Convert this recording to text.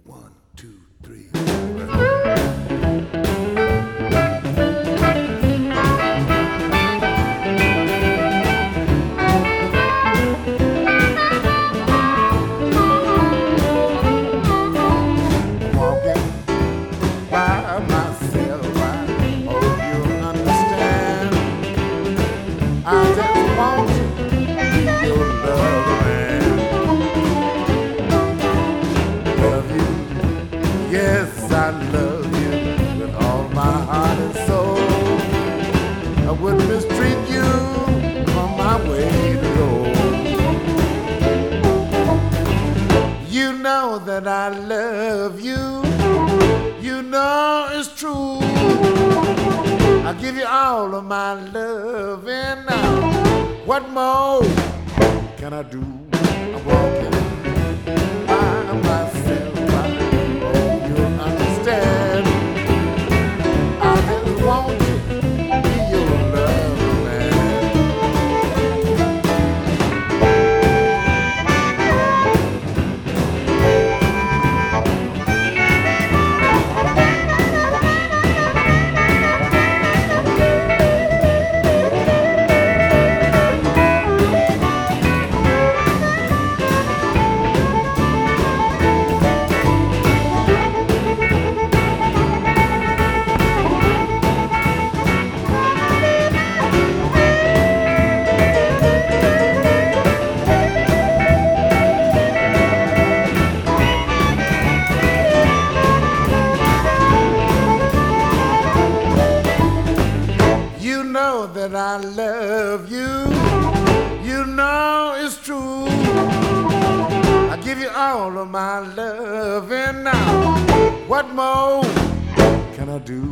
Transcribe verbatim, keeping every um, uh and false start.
One, two, three. Walking by myself, I hope you understand. I just want to be your lover man. Love you, yes, I love you with all my heart and soul. I wouldn't mistreat you on my way to go. You know that I love you. You know it's true. I give you all of my love, and now what more can I do? I'm walking by myself. I hope you understand. I just want to be your lover, man. You know that I love you. You know it's true. I give you all of my love, and now what more can I do?